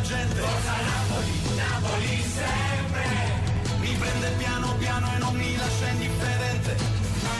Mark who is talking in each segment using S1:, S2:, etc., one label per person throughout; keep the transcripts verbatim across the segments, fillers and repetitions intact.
S1: la gente. Forza Napoli, Napoli sempre, mi prende piano piano e non mi lascia indifferente.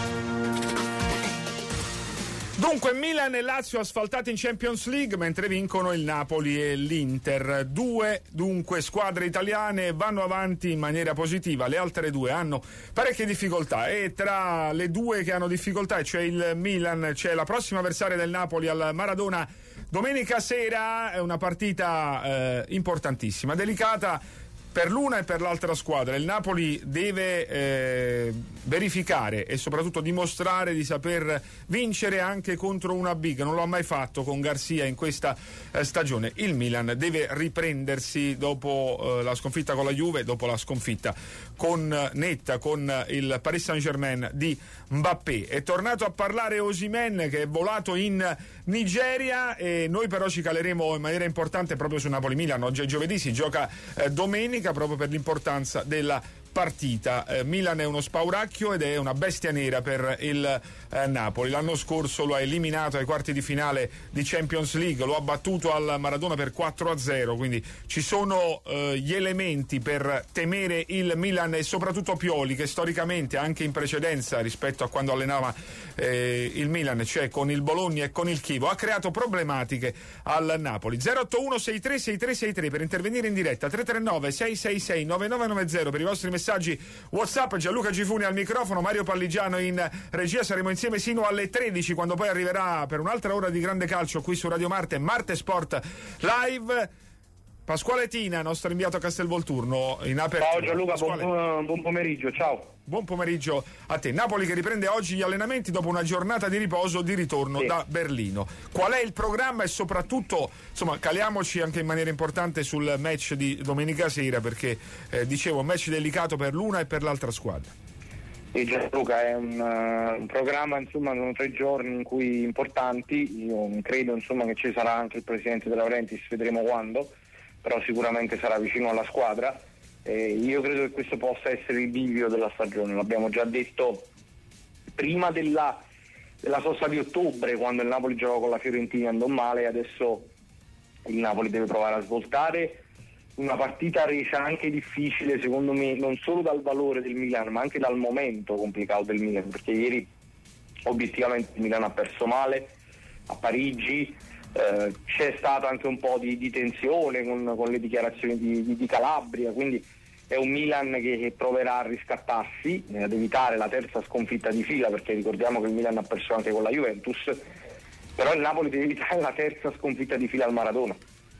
S2: Dunque Milan e Lazio asfaltati in Champions League mentre vincono il Napoli e l'Inter. Due dunque squadre italiane vanno avanti in maniera positiva, le altre due hanno parecchie difficoltà e tra le due che hanno difficoltà, cioè il Milan, c'è la prossima avversaria del Napoli al Maradona domenica sera, è una partita eh, importantissima, delicata per l'una e per l'altra squadra. Il Napoli deve eh, verificare e soprattutto dimostrare di saper vincere anche contro una big, non lo ha mai fatto con Garcia in questa eh, stagione. Il Milan deve riprendersi dopo eh, la sconfitta con la Juve, dopo la sconfitta con eh, netta con il Paris Saint-Germain di Mbappé. È tornato a parlare Osimhen, che è volato in Nigeria, e noi però ci caleremo in maniera importante proprio su Napoli-Milan. Oggi è giovedì, si gioca eh, domenica proprio per l'importanza della partita. eh, Milan è uno spauracchio ed è una bestia nera per il eh, Napoli. L'anno scorso lo ha eliminato ai quarti di finale di Champions League, lo ha battuto al Maradona per quattro a zero, quindi ci sono eh, gli elementi per temere il Milan e soprattutto Pioli, che storicamente anche in precedenza rispetto a quando allenava eh, il Milan, cioè con il Bologna e con il Chievo, ha creato problematiche al Napoli. zero otto uno sei tre sei tre sei tre per intervenire in diretta, tre tre nove sei sei sei nove nove nove zero per i vostri messaggi WhatsApp. Gianluca Gifuni al microfono, Mario Palligiano in regia. Saremo insieme sino alle tredici, quando poi arriverà per un'altra ora di grande calcio qui su Radio Marte, Marte Sport Live. Pasquale Tina, nostro inviato a Castelvolturno, in apertura.
S3: Ciao Gianluca, buon, buon pomeriggio, ciao.
S2: Buon pomeriggio a te. Napoli che riprende oggi gli allenamenti dopo una giornata di riposo di ritorno sì. da Berlino. Qual è il programma e soprattutto, insomma, caliamoci anche in maniera importante sul match di domenica sera, perché eh, dicevo, un match delicato per l'una e per l'altra squadra.
S3: Sì, Gianluca, è un, uh, un programma, insomma, sono tre giorni in cui importanti. Io credo, insomma, che ci sarà anche il presidente De Laurentiis, vedremo quando, però sicuramente sarà vicino alla squadra. Eh, io credo che questo possa essere il bivio della stagione, l'abbiamo già detto prima della, della sosta di ottobre, quando il Napoli giocò con la Fiorentina, andò male. Adesso il Napoli deve provare a svoltare una partita resa anche difficile, secondo me, non solo dal valore del Milan ma anche dal momento complicato del Milan, perché ieri obiettivamente il Milan ha perso male a Parigi. Eh, c'è stato anche un po' di, di tensione con, con le dichiarazioni di, di, di Calabria, quindi è un Milan che, che proverà a riscattarsi, eh, ad evitare la terza sconfitta di fila, perché ricordiamo che il Milan ha perso anche con la Juventus, però il Napoli deve evitare la terza sconfitta di fila al Maradona,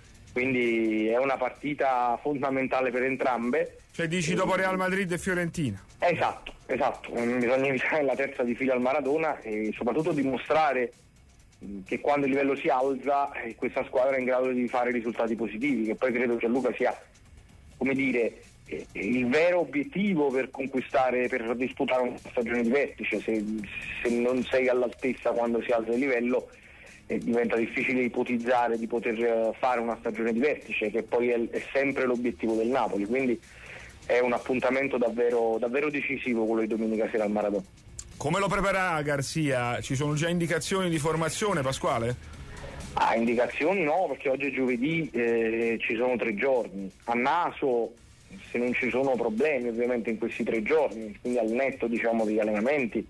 S3: quindi è una partita fondamentale per entrambe.
S2: Cioè dici dopo Real Madrid e Fiorentina?
S3: Esatto, esatto, bisogna evitare la terza di fila al Maradona e soprattutto dimostrare che quando il livello si alza eh, questa squadra è in grado di fare risultati positivi, che poi credo che Gianluca sia, come dire, eh, il vero obiettivo per conquistare, per disputare una stagione di vertice. Se, se non sei all'altezza quando si alza il livello eh, diventa difficile ipotizzare di poter eh, fare una stagione di vertice, che poi è, è sempre l'obiettivo del Napoli, quindi è un appuntamento davvero, davvero decisivo quello di domenica sera al Maradona.
S2: Come lo prepara Garcia? Ci sono già indicazioni di formazione, Pasquale?
S3: Ah, indicazioni no, perché oggi è giovedì, eh, ci sono tre giorni. A naso, se non ci sono problemi ovviamente in questi tre giorni, quindi al netto, diciamo, degli allenamenti,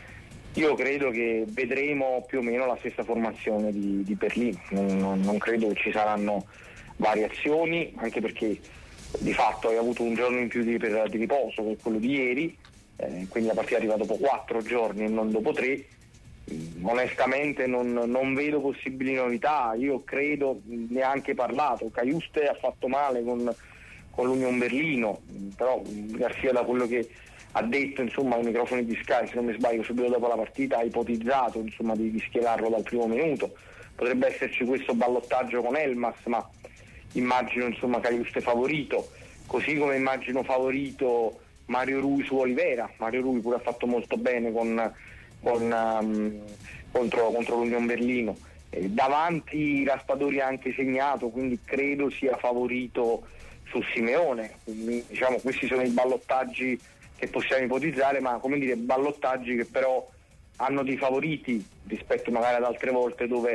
S3: io credo che vedremo più o meno la stessa formazione di, di Berlino. Non, non, non credo che ci saranno variazioni, anche perché di fatto hai avuto un giorno in più di, per, di riposo, che è quello di ieri. Eh, quindi la partita arriva dopo quattro giorni e non dopo tre. Mm, onestamente non, non vedo possibili novità. Io credo, ne ha anche parlato, Cajuste ha fatto male con, con l'Union Berlino, però Garcia, da quello che ha detto, insomma, ai microfoni di Sky, se non mi sbaglio, subito dopo la partita ha ipotizzato, insomma, di, di schierarlo dal primo minuto. Potrebbe esserci questo ballottaggio con Elmas, ma immagino, insomma, Cajuste favorito, così come immagino favorito Mario Rui su Olivera. Mario Rui pure ha fatto molto bene con, con, um, contro, contro l'Union Berlino. Eh, davanti Raspadori ha anche segnato, quindi credo sia favorito su Simeone. Quindi, diciamo, questi sono i ballottaggi che possiamo ipotizzare, ma, come dire, ballottaggi che però hanno dei favoriti rispetto magari ad altre volte dove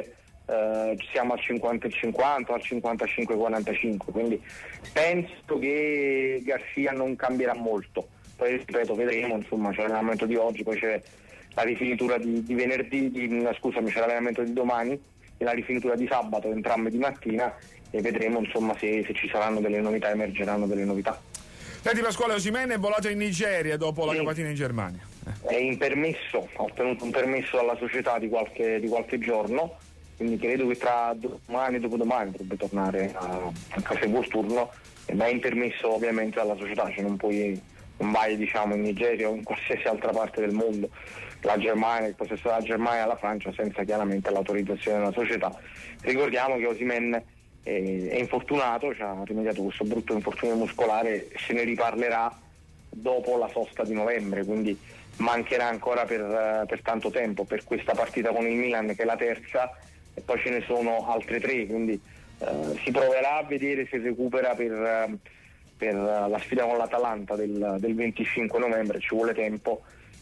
S3: eh, siamo al cinquanta cinquanta o al cinquantacinque quarantacinque, quindi penso che Garcia non cambierà molto. Poi ripeto, vedremo, insomma, c'è l'allenamento di oggi, poi c'è la rifinitura di, di venerdì, di, scusami, c'è l'allenamento di domani e la rifinitura di sabato, entrambe di mattina, e vedremo, insomma, se, se ci saranno delle novità, emergeranno delle novità.
S2: Senti, Pasquale, Osimhen è volato in Nigeria dopo la
S3: sì.
S2: capatina in Germania. Eh.
S3: È in permesso, ha ottenuto un permesso dalla società di qualche, di qualche giorno, quindi credo che tra domani e dopodomani dovrebbe tornare a, a Cafelvolturno, ma è in permesso ovviamente dalla società, cioè non puoi, non vai, diciamo, in Nigeria o in qualsiasi altra parte del mondo, la Germania, il possesso della Germania e la Francia, senza chiaramente l'autorizzazione della società. Ricordiamo che Osimhen è, è infortunato, ci ha rimediato questo brutto infortunio muscolare, se ne riparlerà dopo la sosta di novembre, quindi mancherà ancora per, per tanto tempo, per questa partita con il Milan che è la terza, e poi ce ne sono altre tre, quindi eh, si proverà a vedere se recupera per, per la sfida con l'Atalanta del, del venticinque novembre, ci vuole tempo,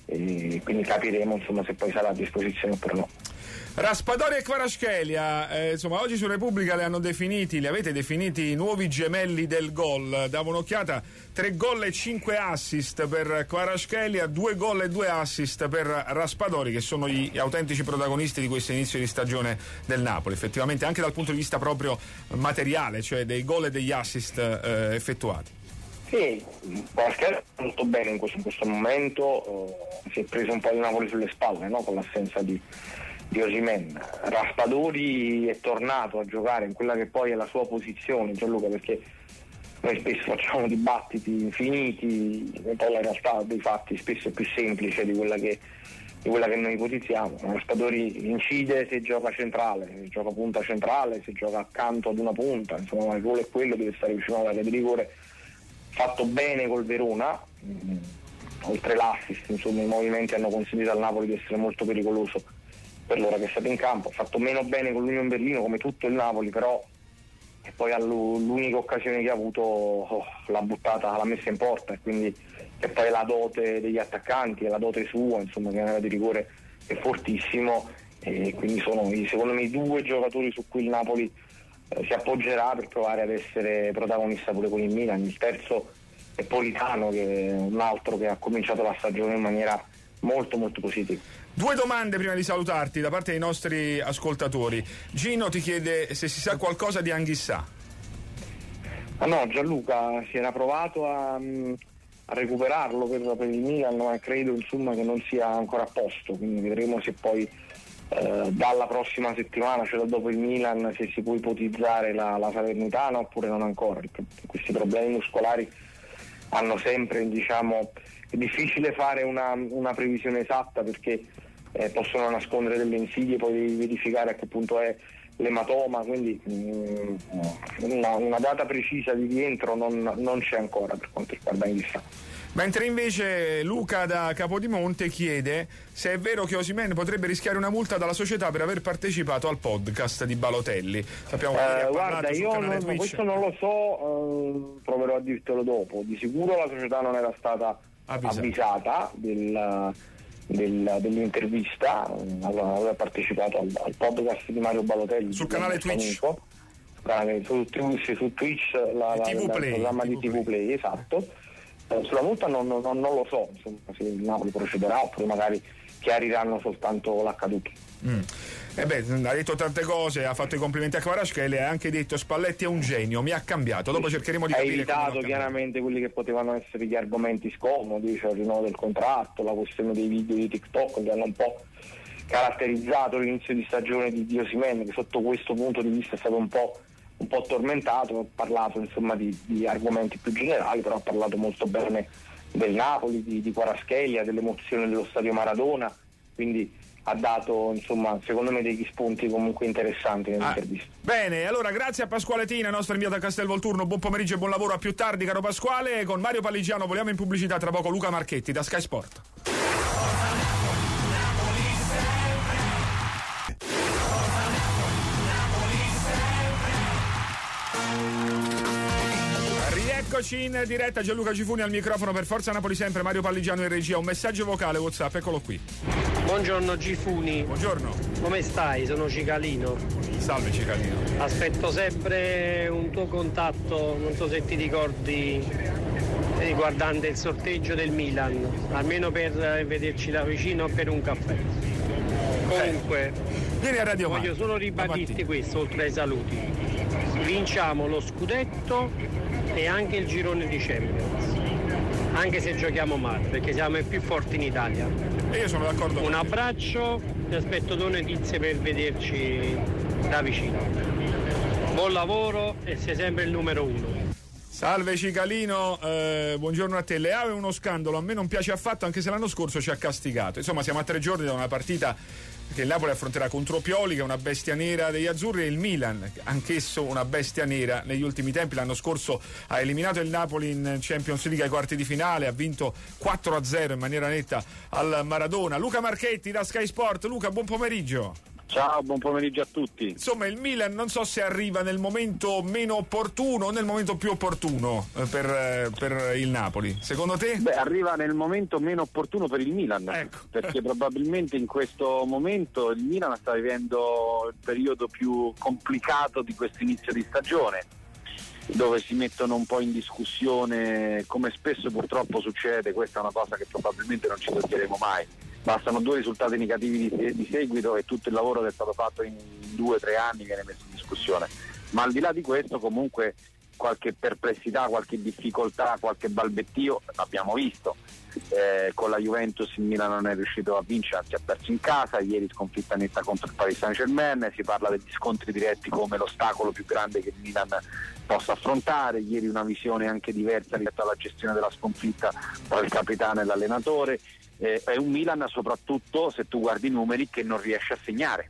S3: e quindi capiremo, insomma, se poi sarà a disposizione oppure no.
S2: Raspadori e Kvaratskhelia, eh, insomma, oggi su Repubblica li hanno definiti, li avete definiti i nuovi gemelli del gol. Davo un'occhiata, tre gol e cinque assist per Kvaratskhelia, due gol e due assist per Raspadori, che sono gli autentici protagonisti di questo inizio di stagione del Napoli, effettivamente, anche dal punto di vista proprio materiale, cioè dei gol e degli assist eh, effettuati. Sì,
S3: Kvaratskhelia molto bene in questo, in questo momento, eh, si è preso un po' di Napoli sulle spalle, no? Con l'assenza di di Osimhen. Raspadori è tornato a giocare in quella che poi è la sua posizione, Gianluca, perché noi spesso facciamo dibattiti infiniti e poi la realtà dei fatti spesso è più semplice di quella che, di quella che noi ipotizziamo. Raspadori incide se gioca centrale, se gioca punta centrale, se gioca accanto ad una punta, insomma il ruolo è quello, deve stare vicino all'area di rigore. Fatto bene col Verona, mh, oltre l'assist, insomma i movimenti hanno consentito al Napoli di essere molto pericoloso per l'ora che è stato in campo. Ha fatto meno bene con l'Union Berlino, come tutto il Napoli, però e poi l'unica occasione che ha avuto oh, l'ha buttata, l'ha messa in porta, e quindi e poi la dote degli attaccanti, la dote sua, insomma, che nella di rigore è fortissimo, e quindi sono secondo me i due giocatori su cui il Napoli eh, si appoggerà per provare ad essere protagonista pure con il Milan. Il terzo è Politano, che è un altro che ha cominciato la stagione in maniera molto molto positiva.
S2: Due domande prima di salutarti da parte dei nostri ascoltatori. Gino ti chiede se si sa qualcosa di Anghissà.
S3: Ah no, Gianluca, si era provato a, a recuperarlo per, per il Milan, ma credo, insomma, che non sia ancora a posto, quindi vedremo se poi eh, dalla prossima settimana, cioè dopo il Milan, se si può ipotizzare la, la Salernitana oppure non ancora. Questi problemi muscolari hanno sempre, diciamo, è difficile fare una, una previsione esatta, perché eh, possono nascondere delle insidie, poi devi verificare a che punto è l'ematoma, quindi mh, una, una data precisa di rientro non, non c'è ancora per quanto riguarda Anghissà.
S2: Mentre invece Luca da Capodimonte chiede se è vero che Osimhen potrebbe rischiare una multa dalla società per aver partecipato al podcast di Balotelli. Sappiamo che
S3: eh, guarda, io non, questo non lo so, eh, proverò a dirtelo dopo. Di sicuro la società non era stata avvisata, avvisata del, del, dell'intervista, allora aveva partecipato al, al podcast di Mario Balotelli
S2: sul canale Twitch,
S3: amico, su, su, su Twitch la, la, il programma di T V Play, esatto. Eh, sulla multa non, non, non lo so, insomma, se il Napoli procederà oppure magari chiariranno soltanto l'accaduto.
S2: Mm. Eh beh, ha detto tante cose, ha fatto i complimenti a Kvaratskhelia e ha anche detto Spalletti è un genio, mi ha cambiato. Dopo cercheremo di
S3: ha
S2: capire. Ha
S3: evitato chiaramente quelli che potevano essere gli argomenti scomodi, cioè il rinnovo del contratto, la questione dei video di TikTok che hanno un po' caratterizzato l'inizio di stagione di, di Osimhen, che sotto questo punto di vista è stato un po' un po' tormentato. Ha parlato, insomma, di, di argomenti più generali, però ha parlato molto bene del Napoli, di, di Kvaratskhelia, dell'emozione dello stadio Maradona, quindi ha dato, insomma, secondo me degli spunti comunque interessanti nell'intervista. Ah,
S2: bene, allora grazie a Pasquale Tina, nostro inviato a Castelvolturno, buon pomeriggio e buon lavoro, a più tardi caro Pasquale. Con Mario Palligiano voliamo in pubblicità, tra poco Luca Marchetti da Sky Sport. Eccoci in diretta, Gianluca Cifuni al microfono per Forza Napoli sempre, Mario Palligiano in regia. Un messaggio vocale WhatsApp, eccolo qui.
S4: Buongiorno Gifuni.
S2: Buongiorno.
S4: Come stai? Sono Cicalino.
S2: Salve Cicalino.
S4: Aspetto sempre un tuo contatto, non so se ti ricordi, riguardante il sorteggio del Milan, almeno per vederci da vicino per un caffè. Comunque,
S2: vieni a Radio
S4: voglio
S2: Marca,
S4: solo ribadirti questo, oltre ai saluti. Vinciamo lo scudetto e anche il girone di Champions. Anche se giochiamo male, perché siamo i più forti in Italia.
S2: E io sono d'accordo con
S4: Un
S2: te.
S4: abbraccio, ti aspetto due notizie per vederci da vicino. Buon lavoro e sei sempre il numero uno.
S2: Salve Cicalino, eh, buongiorno a te. Leao è uno scandalo, a me non piace affatto, anche se l'anno scorso ci ha castigato. Insomma, siamo a tre giorni da una partita che il Napoli affronterà contro Pioli, che è una bestia nera degli azzurri, e il Milan, anch'esso una bestia nera negli ultimi tempi. L'anno scorso ha eliminato il Napoli in Champions League ai quarti di finale, ha vinto quattro a zero in maniera netta al Maradona. Luca Marchetti da Sky Sport. Luca, buon pomeriggio.
S5: Ciao, buon pomeriggio a tutti.
S2: Insomma, il Milan non so se arriva nel momento meno opportuno o nel momento più opportuno eh, per, eh, per il Napoli. Secondo te?
S5: Beh, arriva nel momento meno opportuno per il Milan,
S2: ecco.
S5: Perché probabilmente in questo momento il Milan sta vivendo il periodo più complicato di questo inizio di stagione, dove si mettono un po' in discussione, come spesso purtroppo succede. Questa è una cosa che probabilmente non ci toglieremo mai. Bastano due risultati negativi di, di seguito e tutto il lavoro che è stato fatto in due o tre anni viene messo in discussione. Ma al di là di questo, comunque, qualche perplessità, qualche difficoltà, qualche balbettio l'abbiamo visto. Eh, con la Juventus il Milan non è riuscito a vincere, anzi ha perso in casa. Ieri sconfitta netta contro il Paris Saint-Germain. Si parla degli scontri diretti come l'ostacolo più grande che il Milan possa affrontare. Ieri una visione anche diversa rispetto alla gestione della sconfitta tra il capitano e l'allenatore. Eh, è un Milan, soprattutto se tu guardi i numeri, che non riesce a segnare,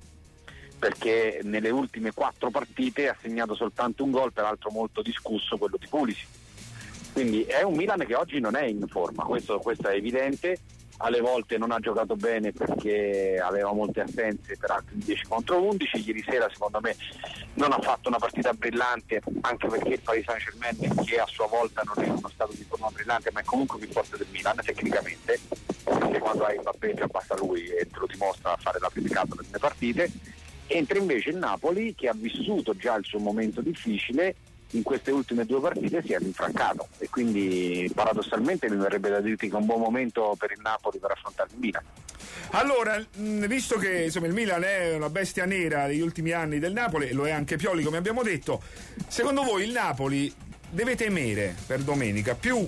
S5: perché nelle ultime quattro partite ha segnato soltanto un gol, peraltro molto discusso, quello di Pulisic. Quindi è un Milan che oggi non è in forma, questo, questo è evidente. Alle volte non ha giocato bene perché aveva molte assenze, peraltro in dieci contro undici. Ieri sera secondo me non ha fatto una partita brillante, anche perché il Paris Saint-Germain, che a sua volta non è in uno stato di forma brillante, ma è comunque più forte del Milan tecnicamente, perché quando hai un Mbappé basta lui e te lo dimostra a fare l'applicato nelle partite. Entra invece il Napoli, che ha vissuto già il suo momento difficile, in queste ultime due partite si è rinfrancato, e quindi paradossalmente mi verrebbe da dirti che è un buon momento per il Napoli per affrontare il Milan.
S2: Allora, visto che insomma il Milan è una bestia nera degli ultimi anni del Napoli, e lo è anche Pioli come abbiamo detto, secondo voi il Napoli deve temere per domenica più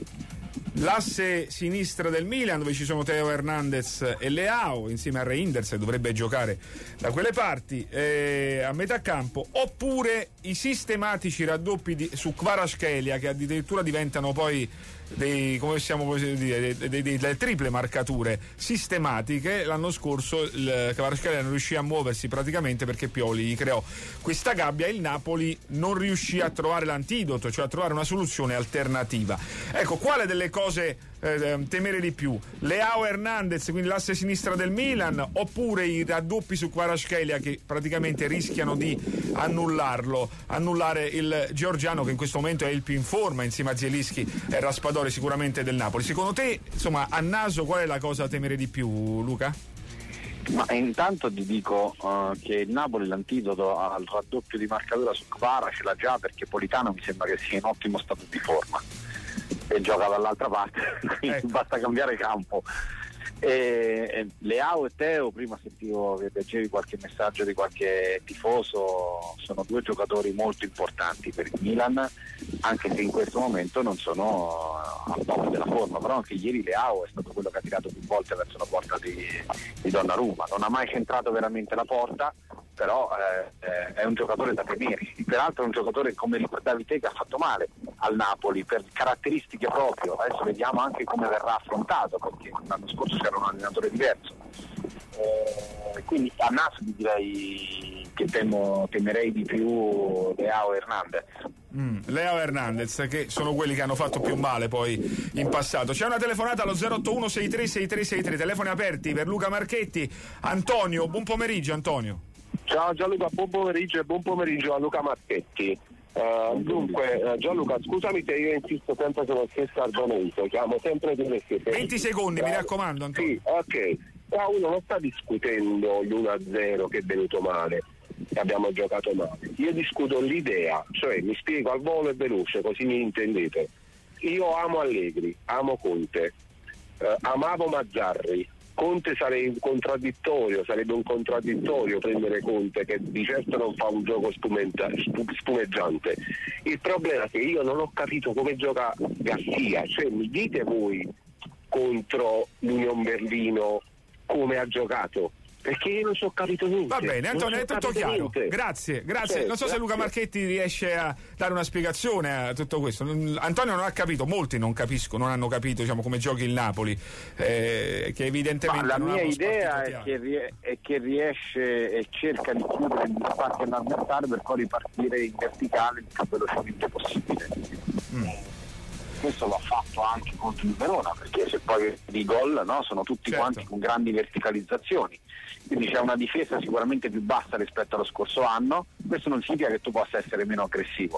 S2: l'asse sinistra del Milan, dove ci sono Theo Hernandez e Leao insieme a Reinders, che dovrebbe giocare da quelle parti, eh, a metà campo, oppure i sistematici raddoppi di, su Kvaratskhelia, che addirittura diventano poi dei, come possiamo dire, dei, dei, dei, delle triple marcature sistematiche. L'anno scorso il Kvaratskhelia non riuscì a muoversi praticamente perché Pioli gli creò questa gabbia e il Napoli non riuscì a trovare l'antidoto, cioè a trovare una soluzione alternativa. Ecco, quale delle cose eh, temere di più? Leao Hernandez, quindi l'asse sinistra del Milan, oppure i raddoppi su Kvaratskhelia, che praticamente rischiano di annullarlo, annullare il georgiano, che in questo momento è il più in forma insieme a Zielinski e Raspadori sicuramente del Napoli. Secondo te, insomma, a naso qual è la cosa a temere di più, Luca?
S5: Ma intanto ti dico uh, che il Napoli l'antidoto al raddoppio di marcatura su Kvara ce l'ha già, perché Politano mi sembra che sia in ottimo stato di forma e gioca dall'altra parte, quindi ecco, basta cambiare campo. E, e Leao e Theo, prima sentivo che leggevi qualche messaggio di qualche tifoso, sono due giocatori molto importanti per il Milan, anche se in questo momento non sono al top della forma, però anche ieri Leao è stato quello che ha tirato più volte verso la porta di, di Donnarumma, non ha mai centrato veramente la porta, però eh, è un giocatore da temere. Peraltro è un giocatore, come ricordavi te, che ha fatto male al Napoli per caratteristiche proprio. Adesso vediamo anche come verrà affrontato, perché l'anno scorso c'era un allenatore diverso, eh, quindi a naso ti direi che temo, temerei di più Leao e Hernandez.
S2: Mm, Leao Hernandez, che sono quelli che hanno fatto più male poi in passato. C'è una telefonata allo zero otto uno sei tre sei tre sei tre, telefoni aperti per Luca Marchetti. Antonio, buon pomeriggio. Antonio.
S6: Ciao Gianluca, buon pomeriggio e buon pomeriggio a Luca Marchetti. Uh, dunque uh, Gianluca, scusami se io insisto sempre sullo stesso argomento, chiamo sempre delle stesse.
S2: venti secondi, mi raccomando, Antonio.
S6: Sì, ok. qua uno non sta discutendo l'uno a zero che è venuto male, che abbiamo giocato male. Io discuto l'idea, cioè mi spiego al volo e veloce, così mi intendete. Io amo Allegri, amo Conte, eh, amavo Mazzarri. Conte sarebbe un contraddittorio, sarebbe un contraddittorio prendere Conte, che di certo non fa un gioco spumenta, spumeggiante. Il problema è che io non ho capito come gioca Garcia, cioè mi dite voi contro l'Union Berlino come ha giocato, perché io non so capito niente.
S2: Va bene, Antonio, è tutto chiaro.
S6: Niente.
S2: Grazie, grazie.
S6: Certo,
S2: non so se Luca Marchetti riesce a dare una spiegazione a tutto questo. Antonio non ha capito, molti non capiscono, non hanno capito, diciamo, come giochi il Napoli, eh, che evidentemente
S5: Ma la
S2: non
S5: mia
S2: ha uno
S5: idea è
S2: chiaro.
S5: che, rie- è che riesce e cerca di chiudere gli spazi all'avversario per poi ripartire in verticale il più velocemente possibile.
S2: Mm.
S5: Questo l'ha fatto anche contro il Verona, perché se poi i gol, no, sono tutti
S2: Certo.
S5: quanti con grandi verticalizzazioni, quindi c'è una difesa sicuramente più bassa rispetto allo scorso anno. Questo non significa che tu possa essere meno aggressivo.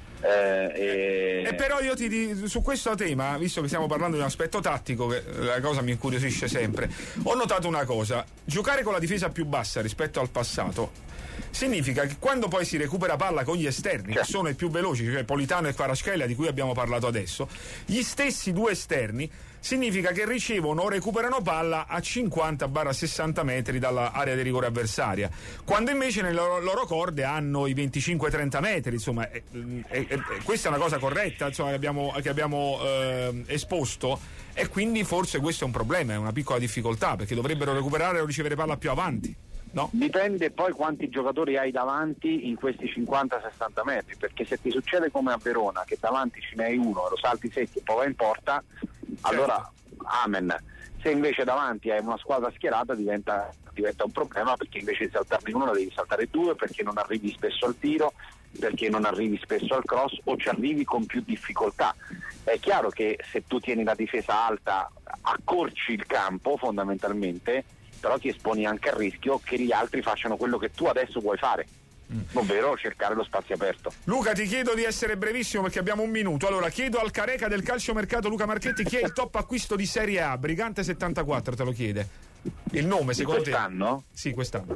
S5: Eh, e...
S2: E però io ti dico, su questo tema, visto che stiamo parlando di un aspetto tattico, che la cosa mi incuriosisce sempre, ho notato una cosa: giocare con la difesa più bassa rispetto al passato significa che quando poi si recupera palla con gli esterni, che sono i più veloci, cioè Politano e Kvaratskhelia, di cui abbiamo parlato adesso, gli stessi due esterni significa che ricevono o recuperano palla a cinquanta sessanta metri dall'area di rigore avversaria, quando invece nelle loro, loro corde hanno i venticinque trenta metri, insomma, è, è, è, questa è una cosa corretta, insomma, che abbiamo, che abbiamo eh, esposto, e quindi forse questo è un problema, è una piccola difficoltà, perché dovrebbero recuperare o ricevere palla più avanti. No?
S5: Dipende poi quanti giocatori hai davanti in questi cinquanta sessanta metri, perché se ti succede come a Verona, che davanti ce n'hai uno, lo salti secchi e poi va in porta, certo, allora amen. Se invece davanti hai una squadra schierata diventa, diventa un problema, perché invece di saltarne uno devi saltare due, perché non arrivi spesso al tiro, perché non arrivi spesso al cross o ci arrivi con più difficoltà. È chiaro che se tu tieni la difesa alta accorci il campo fondamentalmente, però ti esponi anche al rischio che gli altri facciano quello che tu adesso vuoi fare, mm. ovvero cercare lo spazio aperto.
S2: Luca, ti chiedo di essere brevissimo perché abbiamo un minuto. Allora, chiedo al Careca del calciomercato Luca Marchetti chi è il top acquisto di Serie A. Brigante settantaquattro te lo chiede. Il nome, secondo
S5: di quest'anno?
S2: te? Sì, quest'anno.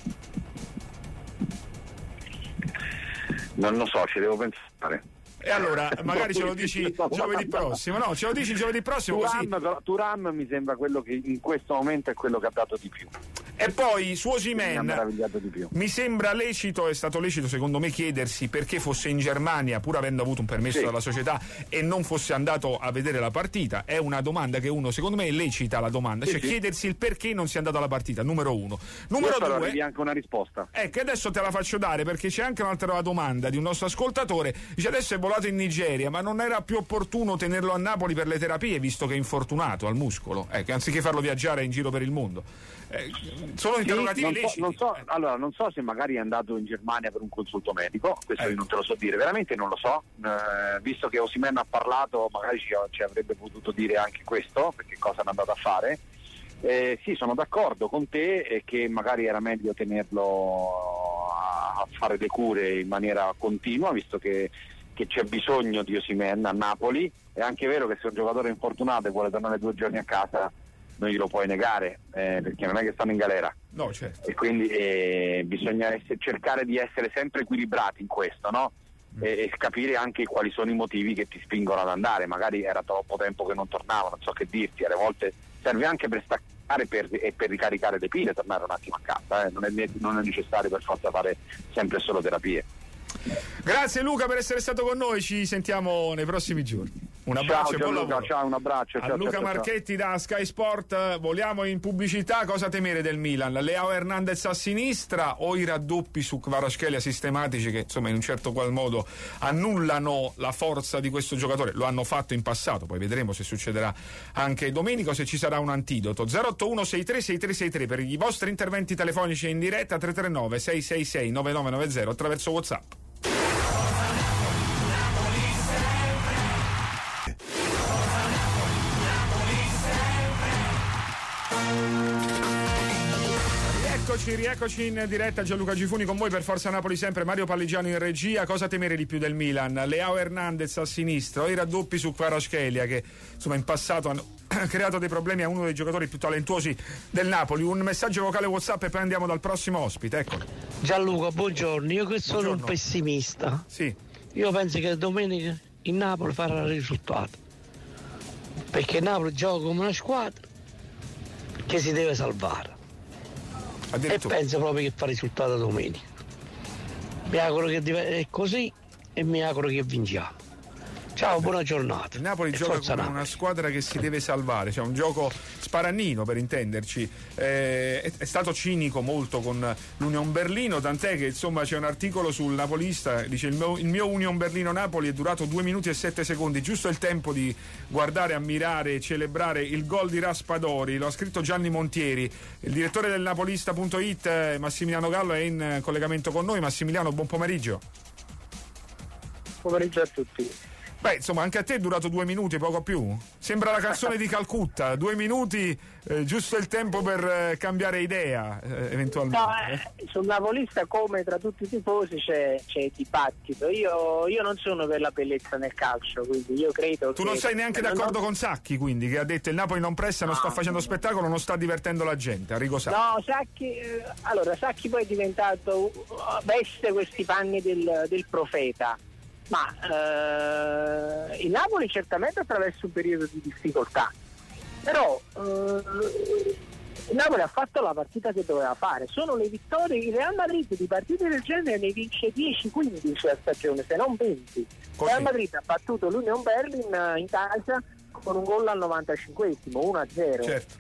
S5: Non lo so, ci devo pensare.
S2: E allora magari ce lo dici giovedì prossimo. No, ce lo dici giovedì prossimo.
S5: Turan,
S2: così.
S5: però, Turan mi sembra quello che in questo momento è quello che ha dato di più.
S2: E poi su Osimhen
S5: mi ha meravigliato di più.
S2: Mi sembra lecito, è stato lecito secondo me chiedersi perché fosse in Germania pur avendo avuto un permesso
S5: sì.
S2: dalla società e non fosse andato a vedere la partita. È una domanda che uno, secondo me è lecita la domanda,
S5: sì,
S2: cioè
S5: sì.
S2: chiedersi il perché non sia andato alla partita, numero uno. Numero
S5: Io
S2: due,
S5: arrivi anche una risposta.
S2: Eh, che adesso te la faccio dare perché c'è anche un'altra domanda di un nostro ascoltatore. Dice: adesso è volato in Nigeria, ma non era più opportuno tenerlo a Napoli per le terapie visto che è infortunato al muscolo, eh, che anziché farlo viaggiare in giro per il mondo? Eh, sono interrogativi
S5: sì, non
S2: leciti.
S5: so, non so,
S2: eh.
S5: allora non so se magari è andato in Germania per un consulto medico, questo
S2: Ecco.
S5: io non te lo so dire, veramente non lo so, eh, visto che Osimhen ha parlato magari ci, ci avrebbe potuto dire anche questo, perché cosa è andato a fare. Eh, sì, sono d'accordo con te e che magari era meglio tenerlo a fare le cure in maniera continua, visto che, che c'è bisogno di Osimhen a Napoli. È anche vero che se un giocatore è infortunato e vuole tornare due giorni a casa non glielo puoi negare, eh, perché non è che stanno in galera.
S2: No, certo.
S5: E quindi eh, bisogna essere, cercare di essere sempre equilibrati in questo, no? E, e capire anche quali sono i motivi che ti spingono ad andare. Magari era troppo tempo che non tornava, non so che dirti, alle volte serve anche per staccare per, e per ricaricare le pile, tornare un attimo a casa, eh? non, è, non è necessario per forza fare sempre solo terapie.
S2: Grazie Luca per essere stato con noi, ci sentiamo nei prossimi giorni. Un abbraccio
S5: ciao,
S2: e buon
S5: Luca,
S2: lavoro.
S5: ciao, un abbraccio.
S2: A
S5: ciao,
S2: Luca
S5: ciao, ciao,
S2: Marchetti da Sky Sport. Voliamo in pubblicità. Cosa temere del Milan? Leao Hernandez a sinistra o i raddoppi su Kvaratskhelia sistematici che insomma in un certo qual modo annullano la forza di questo giocatore? Lo hanno fatto in passato, poi vedremo se succederà anche domenica o se ci sarà un antidoto. zero otto uno sei tre sei tre sei tre per i vostri interventi telefonici in diretta, tre tre nove sei sei sei nove nove nove zero attraverso WhatsApp. Rieccoci, rieccoci in diretta. Gianluca Gifuni con voi per Forza Napoli sempre. Mario Palligiano in regia. Cosa temere di più del Milan? Leao Hernandez a sinistra, o i raddoppi su Kvaratskhelia, che insomma in passato hanno creato dei problemi a uno dei giocatori più talentuosi del Napoli. Un messaggio vocale WhatsApp e poi andiamo dal prossimo ospite. Ecco.
S7: Gianluca, buongiorno. Io che sono
S2: Buongiorno.
S7: un pessimista.
S2: Sì.
S7: Io penso che domenica il Napoli farà il risultato. Perché il Napoli gioca come una squadra che si deve salvare. E penso proprio che fa risultato domenica. Mi auguro che è così e mi auguro che vinciamo. Ciao, buona giornata.
S2: Il Napoli
S7: e
S2: gioca come
S7: Napoli.
S2: una squadra che si deve salvare, cioè un gioco sparannino per intenderci. Eh, è, è stato cinico molto con l'Union Berlino, tant'è che insomma c'è un articolo sul Napolista, dice il mio, il mio Union Berlino-Napoli è durato due minuti e sette secondi, giusto il tempo di guardare, ammirare e celebrare il gol di Raspadori. Lo ha scritto Gianni Montieri. Il direttore del Napolista punto it, Massimiliano Gallo, è in collegamento con noi. Massimiliano, buon pomeriggio.
S8: Pomeriggio a tutti.
S2: Beh, insomma, anche a te è durato due minuti, poco più. Sembra la canzone di Calcutta, due minuti, eh, giusto il tempo per eh, cambiare idea, eh, eventualmente.
S8: No, eh, sul Napolista, come tra tutti i tifosi, c'è, c'è dibattito. Io, io non sono per la bellezza nel calcio, quindi io credo
S2: Tu
S8: che...
S2: non sei neanche d'accordo
S8: non...
S2: con Sacchi, quindi, che ha detto il Napoli non pressa, non
S8: no,
S2: sta facendo
S8: no.
S2: spettacolo, non sta divertendo la gente, Arrigo Sacchi.
S8: No, Sacchi... Eh, allora, Sacchi poi è diventato... veste questi panni del, del profeta. Ma eh, il Napoli certamente attraversa un periodo di difficoltà, però eh, il Napoli ha fatto la partita che doveva fare. Sono le vittorie. Il Real Madrid di partite del genere ne vince dieci quindici a stagione, se non venti. Il Real Madrid ha battuto l'Union Berlin in casa con un gol al novantacinquesimo, uno a zero.
S2: Certo.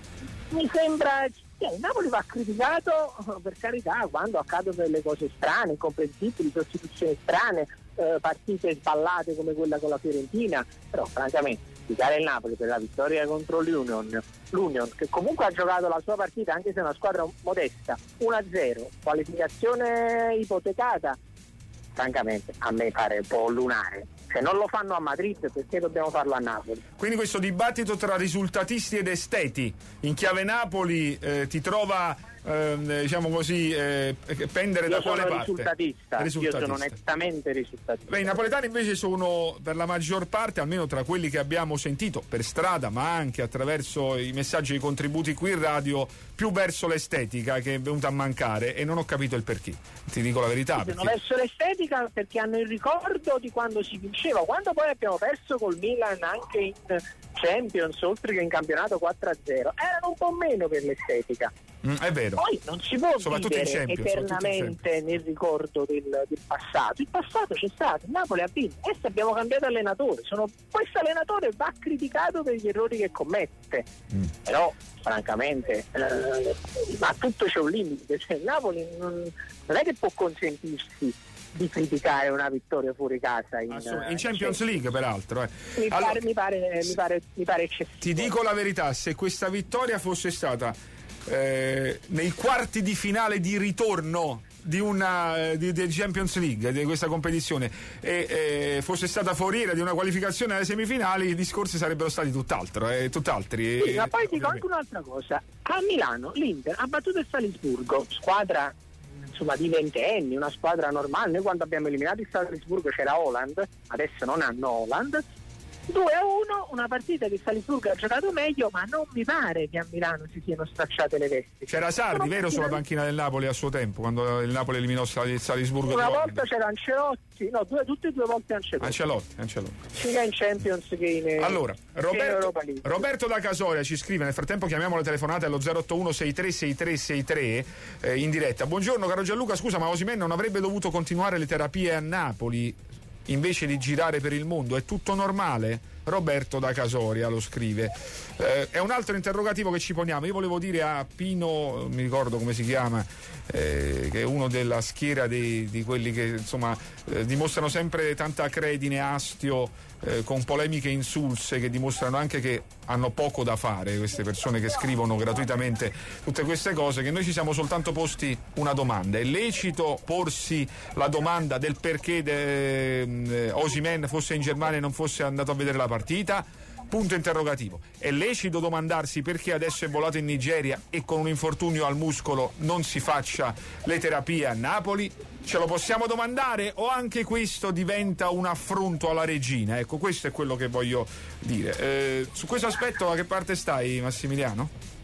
S8: Mi sembra... il Napoli va criticato, per carità, quando accadono delle cose strane, incomprensibili, sostituzioni strane, eh, partite sballate come quella con la Fiorentina, però francamente criticare il Napoli per la vittoria contro l'Union, l'Union che comunque ha giocato la sua partita anche se è una squadra modesta, uno a zero, qualificazione ipotecata, francamente a me pare un po' lunare. Se non lo fanno a Madrid, perché dobbiamo farlo a Napoli?
S2: Quindi questo dibattito tra risultatisti ed esteti in chiave Napoli eh, ti trova eh, diciamo così eh, pendere
S8: io
S2: da quale
S8: sono
S2: parte?
S8: Risultatista.
S2: risultatista.
S8: Io sono nettamente risultatista.
S2: Beh, i napoletani invece sono per la maggior parte, almeno tra quelli che abbiamo sentito per strada ma anche attraverso i messaggi e i contributi qui in radio, più verso l'estetica, che è venuta a mancare, e non ho capito il perché, ti dico la verità.
S8: Perché...
S2: perché...
S8: verso l'estetica perché hanno il ricordo di quando si vinceva, quando poi abbiamo perso col Milan anche in Champions oltre che in campionato quattro a zero, erano un po' meno per l'estetica.
S2: Mm, è vero.
S8: Poi non si può
S2: soprattutto
S8: vivere
S2: in Champions,
S8: eternamente nel ricordo del, del passato. Il passato c'è stato, il Napoli ha vinto, adesso abbiamo cambiato allenatore. Sono, questo allenatore va criticato per gli errori che commette, mm. però francamente eh, ma tutto c'è un limite, cioè il Napoli non, non è che può consentirsi di criticare una vittoria fuori casa in,
S2: in Champions League, peraltro. Eh.
S8: Mi,
S2: allora,
S8: pare, mi, pare, mi, pare, mi pare eccessivo.
S2: Ti dico la verità, se questa vittoria fosse stata eh, nei quarti di finale di ritorno di una di, di Champions League, di questa competizione, e eh, fosse stata foriera di una qualificazione alle semifinali, i discorsi sarebbero stati tutt'altro, eh, tutt'altri.
S8: Sì, ma poi dico anche un'altra cosa: a Milano l'Inter ha battuto il Salisburgo, squadra insomma di ventenni, una squadra normale. Noi quando abbiamo eliminato il Salisburgo c'era Haaland, adesso non hanno Haaland. due a uno, una partita che Salisburgo ha giocato meglio, ma non mi pare che a Milano si siano stracciate le vesti.
S2: C'era Sarri, vero, sulla panchina del Napoli a suo tempo, quando il Napoli eliminò il Salisburgo?
S8: Una volta c'era Ancelotti, no, due, tutte e due volte Ancelotti.
S2: Ancelotti, Ancelotti.
S8: Sia in Champions che in
S2: Allora, Roberto,
S8: che in
S2: Roberto da Casoria ci scrive, nel frattempo chiamiamo le telefonate allo zero otto uno sei tre sei tre sei tre eh, in diretta. Buongiorno caro Gianluca, scusa, ma Osimhen non avrebbe dovuto continuare le terapie a Napoli invece di girare per il mondo? È tutto normale? Roberto da Casoria lo scrive. Eh, è un altro interrogativo che ci poniamo. Io volevo dire a Pino, mi ricordo come si chiama, eh, che è uno della schiera dei, di quelli che insomma eh, dimostrano sempre tanta credine, astio, eh, con polemiche insulse, che dimostrano anche che hanno poco da fare queste persone che scrivono gratuitamente tutte queste cose, che noi ci siamo soltanto posti una domanda. È lecito porsi la domanda del perché de, eh, Osimhen fosse in Germania e non fosse andato a vedere la partita? Punto interrogativo. È lecito domandarsi perché adesso è volato in Nigeria e con un infortunio al muscolo non si faccia le terapie a Napoli? Ce lo possiamo domandare o anche questo diventa un affronto alla regina? Ecco, questo è quello che voglio dire. Eh, su questo aspetto a che parte stai, Massimiliano?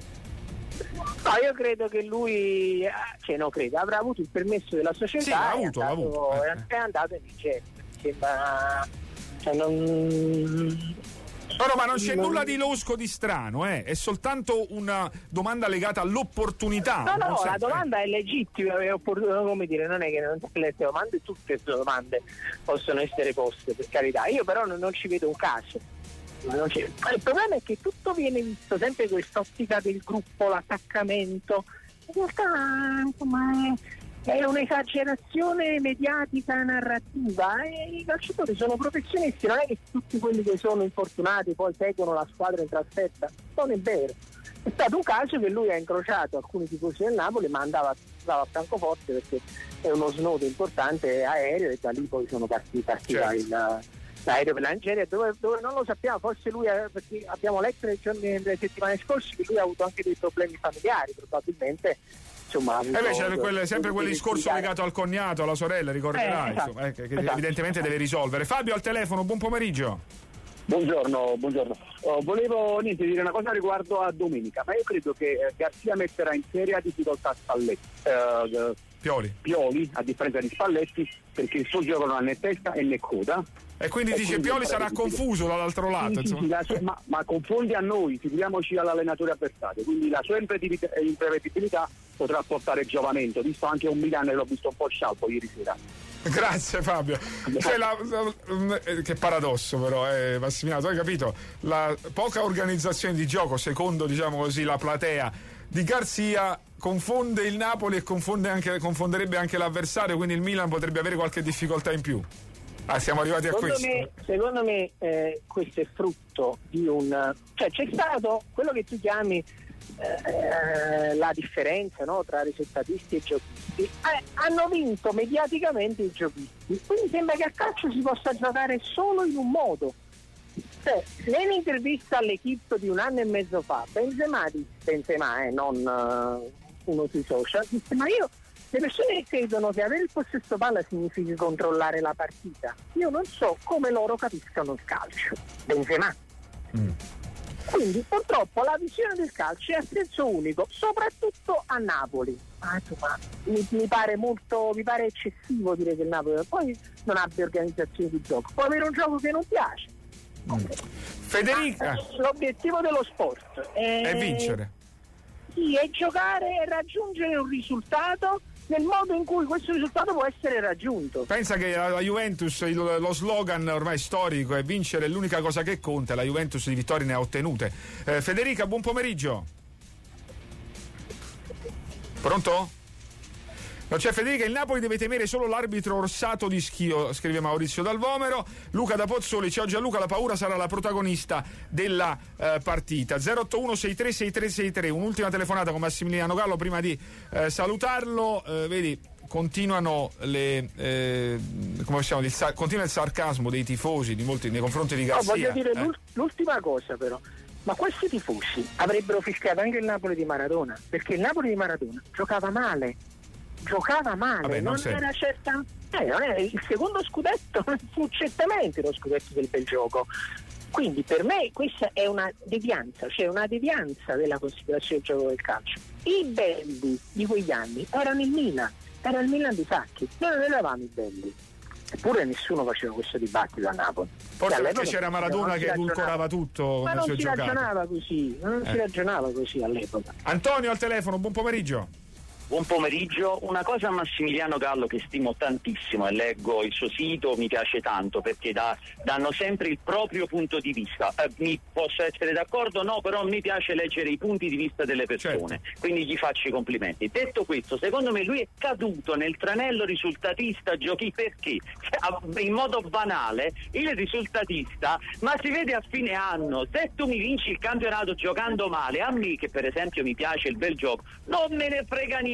S8: No, io credo che lui, cioè no credo, avrà avuto il permesso della società.
S2: Sì, l'ha avuto,
S8: è
S2: l'ha
S8: andato,
S2: avuto.
S8: È andato in Nigeria. Sembra, cioè non...
S2: Però ma non c'è nulla di losco, di strano, eh? È soltanto una domanda legata all'opportunità.
S8: No, no,
S2: la
S8: domanda è legittima, è opportuna, come dire, non è che non le domande, tutte queste domande possono essere poste, per carità. Io però non, non ci vedo un caso. Non c'è. Il problema è che tutto viene visto sempre quest'ottica del gruppo, l'attaccamento. In realtà, insomma, è, è un'esagerazione mediatica narrativa e i calciatori sono professionisti, non è che tutti quelli che sono infortunati poi seguono la squadra in trasferta, non è vero. È stato un caso che lui ha incrociato alcuni tifosi del Napoli, ma andava, andava a Francoforte perché è uno snodo importante aereo e da lì poi sono partiti, partiva certo. il, l'aereo per la Nigeria, dove, dove non lo sappiamo, forse lui ha, perché abbiamo letto nei giorni, nelle settimane scorse che lui ha avuto anche dei problemi familiari, probabilmente. Insomma,
S2: eh beh, c'è quel, sempre quel discorso legato al cognato, alla sorella, ricorderai, eh, esatto, insomma, eh, che, che esatto. evidentemente deve risolvere. Fabio al telefono, buon pomeriggio.
S9: Buongiorno, buongiorno. Oh, volevo niente, dire una cosa riguardo a domenica, ma io credo che eh, Garzia metterà in seria difficoltà Spalletti. Eh,
S2: Pioli.
S9: Pioli, a differenza di Spalletti, perché il suo gioco non ha né testa e né coda.
S2: E quindi e dice quindi Pioli sarà confuso dall'altro lato.
S9: Sì, sì, sua, ma, ma confondi a noi, figuriamoci all'allenatore avversario, quindi la sua imprevedibilità potrà portare giovamento, visto anche un Milan che l'ho visto un po' scialbo ieri sera.
S2: Grazie Fabio. Cioè, la, la, che paradosso però, eh, Massimiliano, tu hai capito? La poca organizzazione di gioco, secondo diciamo così la platea di Garzia, confonde il Napoli e confonde anche, confonderebbe anche l'avversario, quindi il Milan potrebbe avere qualche difficoltà in più. Ah, siamo arrivati
S8: secondo
S2: a questo.
S8: Me, secondo me eh, questo è frutto di un... cioè c'è stato quello che tu chiami eh, la differenza, no, tra risultatisti e giochisti. Eh, hanno vinto mediaticamente i giochisti, quindi sembra che a calcio si possa giocare solo in un modo. Cioè, nell'intervista all'Equipe di un anno e mezzo fa, Benzema, Benzema eh, non uh, uno sui social, disse: ma io, le persone che credono che avere il possesso palla significhi controllare la partita, io non so come loro capiscano il calcio. Benzema. Mm. Quindi purtroppo la visione del calcio è a senso unico, soprattutto a Napoli. Ah, insomma, mi, mi pare molto, mi pare eccessivo dire che il Napoli poi non abbia organizzazione di gioco, può avere un gioco che non piace.
S2: Mm. Federica,
S8: l'obiettivo dello sport è,
S2: è vincere.
S8: Sì, è giocare e raggiungere un risultato nel modo in cui questo risultato può essere raggiunto.
S2: Pensa che la Juventus, il, lo slogan ormai storico è vincere è l'unica cosa che conta, la Juventus di vittorie ne ha ottenute. eh, Federica, buon pomeriggio. Pronto? Non c'è Federica, il Napoli deve temere solo l'arbitro Orsato di Schio, scrive Maurizio Dalvomero. Luca da Pozzuoli, ciao Gianluca, la paura sarà la protagonista della eh, partita. zero otto uno sei tre sei tre sei tre, un'ultima telefonata con Massimiliano Gallo prima di eh, salutarlo. Eh, vedi, continuano le eh, come possiamo dire, il, continua il sarcasmo dei tifosi di molti nei confronti di Garzia.
S8: No, voglio dire
S2: eh.
S8: l'ultima cosa però. Ma questi tifosi avrebbero fischiato anche il Napoli di Maradona, perché il Napoli di Maradona giocava male. Giocava male, Vabbè, non, non era certa. Eh, non era il secondo scudetto, fu certamente lo scudetto del bel gioco. Quindi per me questa è una devianza, cioè una devianza della considerazione del gioco del calcio. I belli di quegli anni erano il Milan, era il Milan di Sacchi, noi non eravamo i belli. Eppure nessuno faceva questo dibattito a Napoli.
S2: Forse perché c'era Maradona che edulcorava tutto.
S8: Ma non si ragionava così, non
S2: eh.
S8: si ragionava così all'epoca.
S2: Antonio al telefono, buon pomeriggio.
S10: Buon pomeriggio, una cosa a Massimiliano Gallo che stimo tantissimo e leggo il suo sito, mi piace tanto perché da, danno sempre il proprio punto di vista. Eh, mi posso essere d'accordo? No, però mi piace leggere i punti di vista delle persone, certo. Quindi gli faccio i complimenti. Detto questo, secondo me lui è caduto nel tranello risultatista giochi perché in modo banale il risultatista, ma si vede a fine anno, se tu mi vinci il campionato giocando male, a me che per esempio mi piace il bel gioco, non me ne frega niente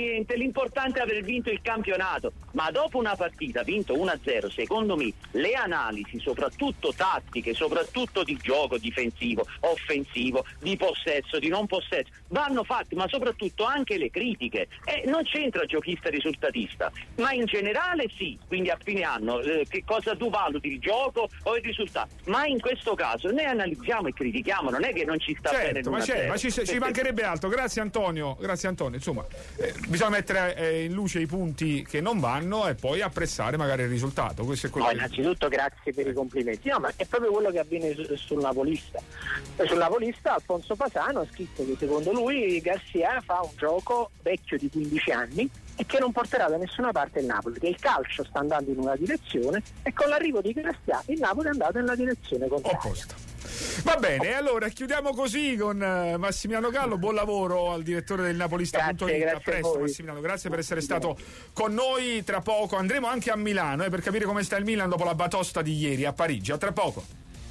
S10: niente, l'importante è aver vinto il campionato, ma dopo una partita vinto uno a zero, secondo me le analisi, soprattutto tattiche, soprattutto di gioco difensivo, offensivo, di possesso, di non possesso, vanno fatte, ma soprattutto anche le critiche. E non c'entra giochista risultatista, ma in generale sì, quindi a fine anno eh, che cosa tu valuti, il gioco o il risultato? Ma in questo caso ne analizziamo e critichiamo, non è che non ci sta
S2: certo,
S10: bene.
S2: Ma, c'è, ma ci, ci mancherebbe altro. Grazie Antonio, grazie Antonio. Insomma, eh, bisogna mettere eh, in luce i punti che non vanno e poi apprezzare magari il risultato. Questo è quello
S8: no,
S2: che...
S8: innanzitutto grazie per i complimenti. No, ma è proprio quello che avviene su, sul Napolista. E sul Napolista Alfonso Fasano ha scritto che secondo lui Garcia fa un gioco vecchio di quindici anni e che non porterà da nessuna parte il Napoli, che il calcio sta andando in una direzione e con l'arrivo di Garcia il Napoli è andato nella direzione contraria.
S2: Opposta. Va bene, allora chiudiamo così con Massimiliano Gallo. Buon lavoro al direttore del Napolista punto it. A presto Massimiliano, grazie per essere stato con noi. Tra poco andremo anche a Milano eh, per capire come sta il Milan dopo la batosta di ieri a Parigi. A tra poco.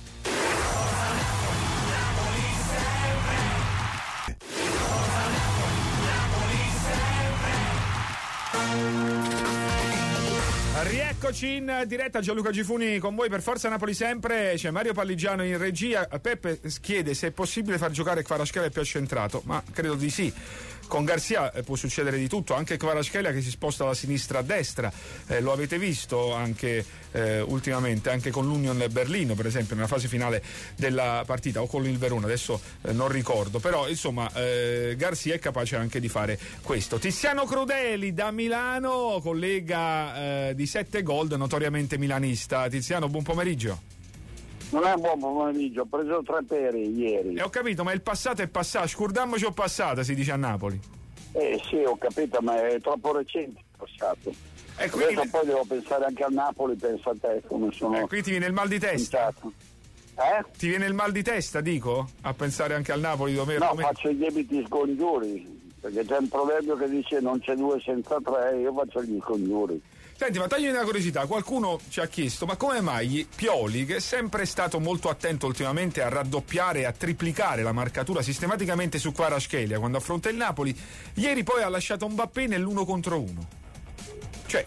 S2: Rieccoci in diretta, Gianluca Gifuni con voi per Forza Napoli sempre. C'è Mario Palligiano in regia. Peppe chiede se è possibile far giocare Kvaratskhelia più accentrato, ma credo di sì. Con Garcia eh, può succedere di tutto, anche Kvaratskhelia che si sposta da sinistra a destra, eh, lo avete visto anche eh, ultimamente, anche con l'Union Berlino per esempio nella fase finale della partita, o con il Verona, adesso eh, non ricordo, però insomma eh, Garcia è capace anche di fare questo. Tiziano Crudeli da Milano, collega eh, di Sette Gold, notoriamente milanista. Tiziano, buon pomeriggio.
S11: Non è un buon pomeriggio, ho preso tre peri ieri.
S2: E ho capito, ma il passato è passato, scordammoci o passata, si dice a Napoli.
S11: Eh sì, ho capito, ma è troppo recente il passato. E quindi... Adesso poi devo pensare anche al Napoli, pensa a te come sono...
S2: E qui ti viene il mal di testa?
S11: Eh?
S2: Ti viene il mal di testa, dico? A pensare anche al Napoli dove...
S11: No,
S2: come...
S11: faccio i debiti scongiuri, perché c'è un proverbio che dice non c'è due senza tre, io faccio gli scongiuri.
S2: Senti, ma tagli una curiosità, qualcuno ci ha chiesto, ma come mai Pioli, che è sempre stato molto attento ultimamente a raddoppiare e a triplicare la marcatura sistematicamente su Kvaratskhelia quando affronta il Napoli, ieri poi ha lasciato Mbappé nell'uno contro uno? Cioè,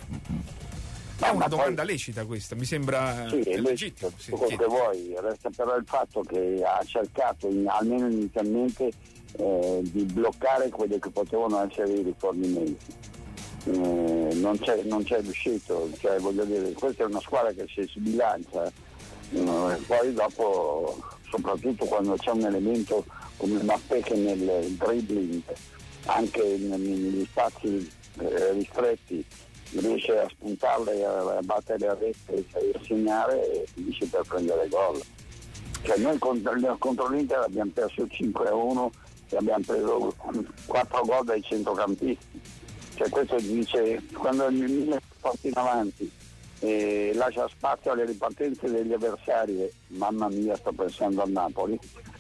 S2: è una domanda poi... lecita questa, mi sembra
S11: sì, è
S2: legittimo.
S11: Sì, quello che vuoi, resta però il fatto che ha cercato, in, almeno inizialmente, eh, di bloccare quelli che potevano essere i rifornimenti. Eh, non, c'è, non c'è riuscito, cioè voglio dire, questa è una squadra che si sbilancia, eh, poi dopo, soprattutto quando c'è un elemento come Mbappé che nel dribbling, anche negli spazi eh, ristretti, riesce a spuntarle, a, a battere a rete e a segnare e finisce per prendere gol. Cioè noi contro, contro l'Inter abbiamo perso cinque a uno e abbiamo preso quattro gol dai centrocampisti. Cioè questo dice, quando il Milan porta in avanti e lascia spazio alle ripartenze degli avversari, mamma mia sto pensando al Napoli,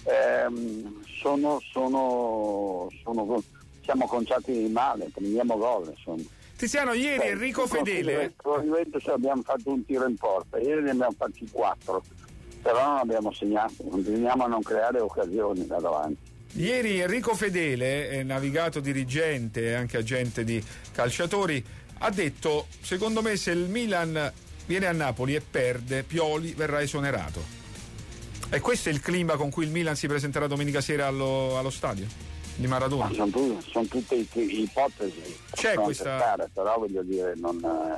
S11: ehm, sono, sono, sono, siamo conciati male, prendiamo gol insomma.
S2: Tiziano, ieri Beh, Enrico Fedele...
S11: Probabilmente abbiamo fatto un tiro in porta, ieri ne abbiamo fatti quattro, però non abbiamo segnato, continuiamo a non creare occasioni da davanti.
S2: Ieri Enrico Fedele, navigato dirigente e anche agente di calciatori, ha detto: secondo me se il Milan viene a Napoli e perde, Pioli verrà esonerato. E questo è il clima con cui il Milan si presenterà domenica sera allo, allo stadio di Maradona?
S11: Sono, tu, sono tutte ipotesi.
S2: C'è questa...
S11: Stare, però voglio dire, non,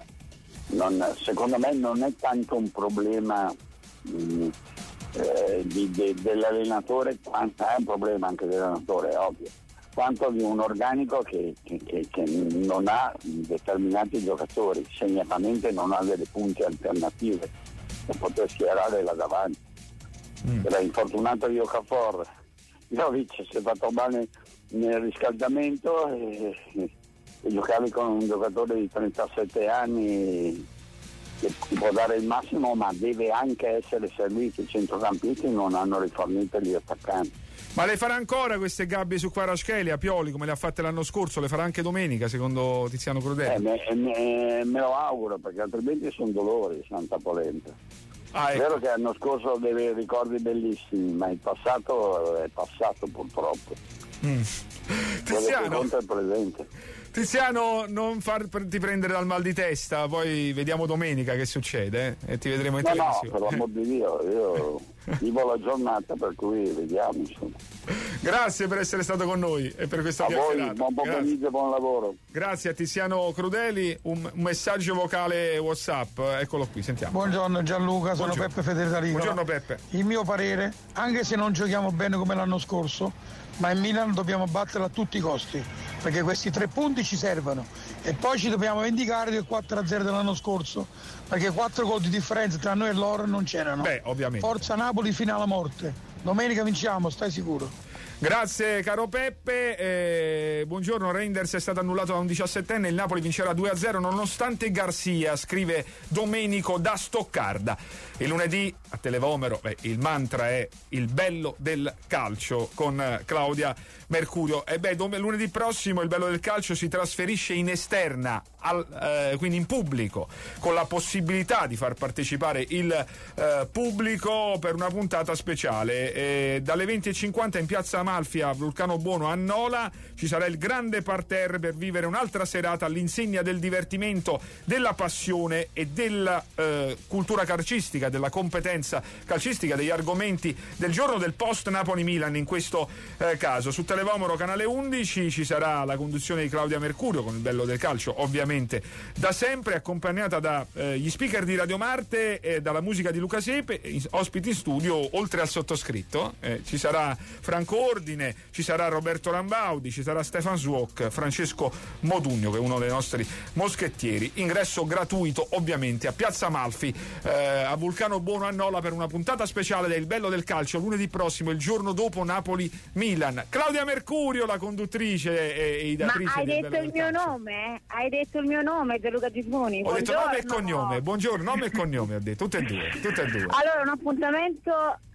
S11: non, secondo me non è tanto un problema... Mh, Eh, di, de, dell'allenatore, quanto è un problema anche dell'allenatore, è ovvio, quanto di un organico che, che, che, che non ha determinati giocatori, segnatamente non ha delle punte alternative per poter schierare là davanti. Mm. Era infortunato di Okafor, Jovic si è fatto male nel riscaldamento e, e giocavi con un giocatore di trentasette anni che può dare il massimo, ma deve anche essere servito. I centrocampisti non hanno rifornito gli attaccanti.
S2: Ma le farà ancora queste gabbie su Kvaratskhelia, Pioli, come le ha fatte l'anno scorso? Le farà anche domenica, secondo Tiziano Crudeli?
S11: Eh, me, me, me lo auguro, perché altrimenti sono dolori, Santa Polenta. Ah, ecco. È vero che l'anno scorso ho dei ricordi bellissimi, ma il passato è passato purtroppo.
S2: Mm. Tiziano,
S11: conta il presente.
S2: Tiziano, non farti prendere dal mal di testa, poi vediamo domenica che succede eh? E ti vedremo in
S11: no,
S2: televisione.
S11: No, per l'amor di Dio, io vivo la giornata, per cui vediamo, insomma.
S2: Grazie per essere stato con noi e per questa
S11: a
S2: chiacchierata.
S11: voi, buon pomeriggio, buon lavoro.
S2: Grazie a Tiziano Crudeli. Un, un messaggio vocale WhatsApp, eccolo qui, sentiamo.
S12: Buongiorno Gianluca, sono
S2: Buongiorno.
S12: Peppe Federicolo.
S2: Buongiorno Peppe.
S12: Il mio parere, anche se non giochiamo bene come l'anno scorso, ma in Milan dobbiamo batterla a tutti i costi, perché questi tre punti ci servono e poi ci dobbiamo vendicare del quattro a zero dell'anno scorso, perché quattro gol di differenza tra noi e loro non c'erano.
S2: Beh, ovviamente.
S12: Forza Napoli fino alla morte. Domenica vinciamo, stai sicuro.
S2: Grazie caro Peppe, eh, buongiorno. Reinders è stato annullato da un diciassettenne, il Napoli vincerà due a zero nonostante Garcia, scrive Domenico da Stoccarda. Il lunedì a Televomero beh, il mantra è il bello del calcio con eh, Claudia Mercurio. E beh, dom- lunedì prossimo il bello del calcio si trasferisce in esterna, al, eh, quindi in pubblico, con la possibilità di far partecipare il eh, pubblico per una puntata speciale. Eh, dalle venti e cinquanta in piazza Amalfi a Vulcano Buono a Nola ci sarà il grande parterre per vivere un'altra serata all'insegna del divertimento, della passione e della eh, cultura calcistica, della competenza calcistica, degli argomenti del giorno, del post Napoli-Milan in questo eh, caso. Su Televomero canale undici ci sarà la conduzione di Claudia Mercurio con il bello del calcio, ovviamente da sempre, accompagnata dagli eh, speaker di Radio Marte e dalla musica di Luca Sepe. Ospiti in studio, oltre al sottoscritto, eh, ci sarà Franco Ordine, ci sarà Roberto Lambaudi, ci sarà Stefan Zwok, Francesco Modugno che è uno dei nostri moschettieri. Ingresso gratuito ovviamente a Piazza Amalfi eh, a Vulcano Buono a Nola per una puntata speciale del bello del calcio lunedì prossimo, il giorno dopo Napoli-Milan. Claudia Mercurio, la conduttrice e ideatrice.
S13: Ma hai
S2: del
S13: detto il mio
S2: calcio.
S13: nome? Hai detto il mio nome, Gianluca Gismoni.
S2: Ho
S13: Buongiorno.
S2: detto nome e cognome, buongiorno, nome e cognome ho detto, tutte e due, tutte e due.
S13: Allora, un appuntamento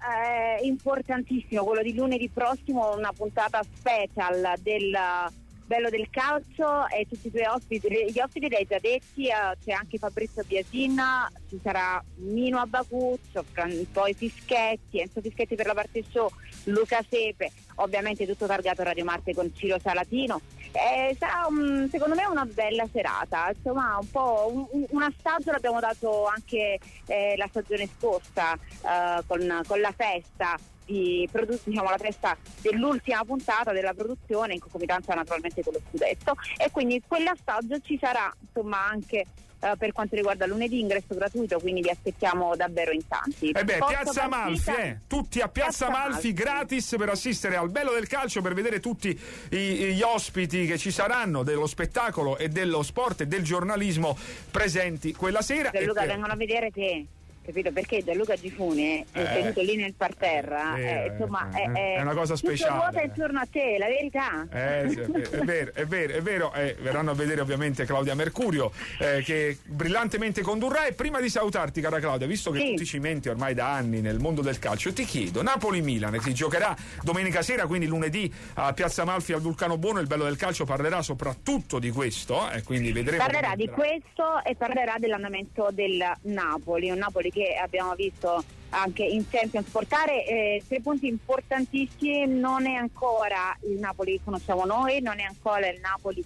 S13: eh, importantissimo, quello di lunedì prossimo, una puntata special del bello del calcio e tutti i tuoi ospiti, gli ospiti li hai già detti, eh, c'è anche Fabrizio Biasin, ci sarà Mino Abacuccio, poi Fischetti, Enzo Fischetti per la parte show, Luca Sepe, ovviamente tutto targato Radio Marte con Ciro Salatino. Eh, sarà un, secondo me una bella serata, insomma un po' un, un assaggio l'abbiamo dato anche eh, la stagione scorsa eh, con, con la festa di produ- diciamo la festa dell'ultima puntata della produzione in concomitanza naturalmente con lo scudetto, e quindi quell'assaggio ci sarà insomma anche Uh, per quanto riguarda lunedì, ingresso gratuito, quindi vi aspettiamo davvero in tanti.
S2: E beh,
S13: Posto
S2: Piazza Amalfi,
S13: partita,
S2: eh. tutti a Piazza, Piazza Amalfi, Amalfi gratis per assistere al bello del calcio, per vedere tutti i, gli ospiti che ci saranno dello spettacolo e dello sport e del giornalismo presenti quella sera.
S13: Gianluca,
S2: e per...
S13: vengono a vedere te. Capito? Perché Gianluca Gifuni è eh, tenuto lì nel parterra,
S2: eh,
S13: eh, insomma
S2: eh,
S13: è,
S2: è una cosa speciale.
S13: Tutto vuota intorno a te, la verità.
S2: Eh, sì, è vero, è vero, è vero. Eh, verranno a vedere ovviamente Claudia Mercurio eh, che brillantemente condurrà. E prima di salutarti, cara Claudia, visto che sì. tu ti cimenti ormai da anni nel mondo del calcio, ti chiedo, Napoli-Milan si giocherà domenica sera, quindi lunedì a Piazza Amalfi al Vulcano Buono. Il bello del calcio parlerà soprattutto di questo, e eh, quindi vedremo.
S13: Parlerà di questo e parlerà dell'andamento del Napoli, un Napoli che abbiamo visto anche in Champions portare eh, tre punti importantissimi. Non è ancora il Napoli che conosciamo noi, non è ancora il Napoli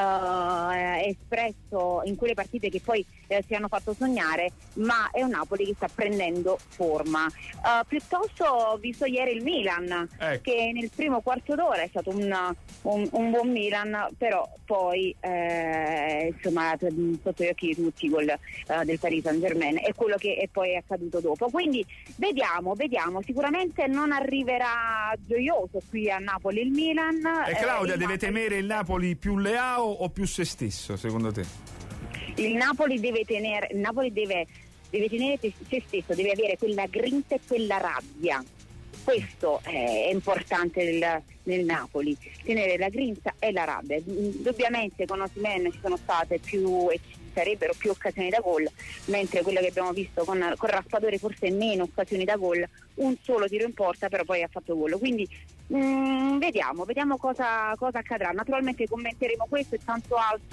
S13: eh, espresso in quelle partite che poi eh, ci hanno fatto sognare, ma è un Napoli che sta prendendo forma. Uh, piuttosto ho visto ieri il Milan, ecco. che nel primo quarto d'ora è stato un, un, un buon Milan, però poi eh, insomma sotto gli occhi di tutti gol uh, del Paris Saint-Germain e quello che è poi accaduto dopo. Quindi vediamo, vediamo, sicuramente non arriverà gioioso qui a Napoli il Milan.
S2: E Claudia,
S13: eh,
S2: deve
S13: Napoli...
S2: temere il Napoli più Leao o più se stesso, secondo te?
S13: Il Napoli deve tenere, il Napoli deve, deve tenere se stesso, deve avere quella grinta e quella rabbia. Questo è importante nel, nel Napoli, tenere la grinta e la rabbia. Indubbiamente con Osimhen ci sono state più e ci sarebbero più occasioni da gol, mentre quello che abbiamo visto con, con Raspadori forse meno occasioni da gol, un solo tiro in porta però poi ha fatto gol. Quindi mh, vediamo, vediamo cosa, cosa accadrà. Naturalmente commenteremo questo e tanto altro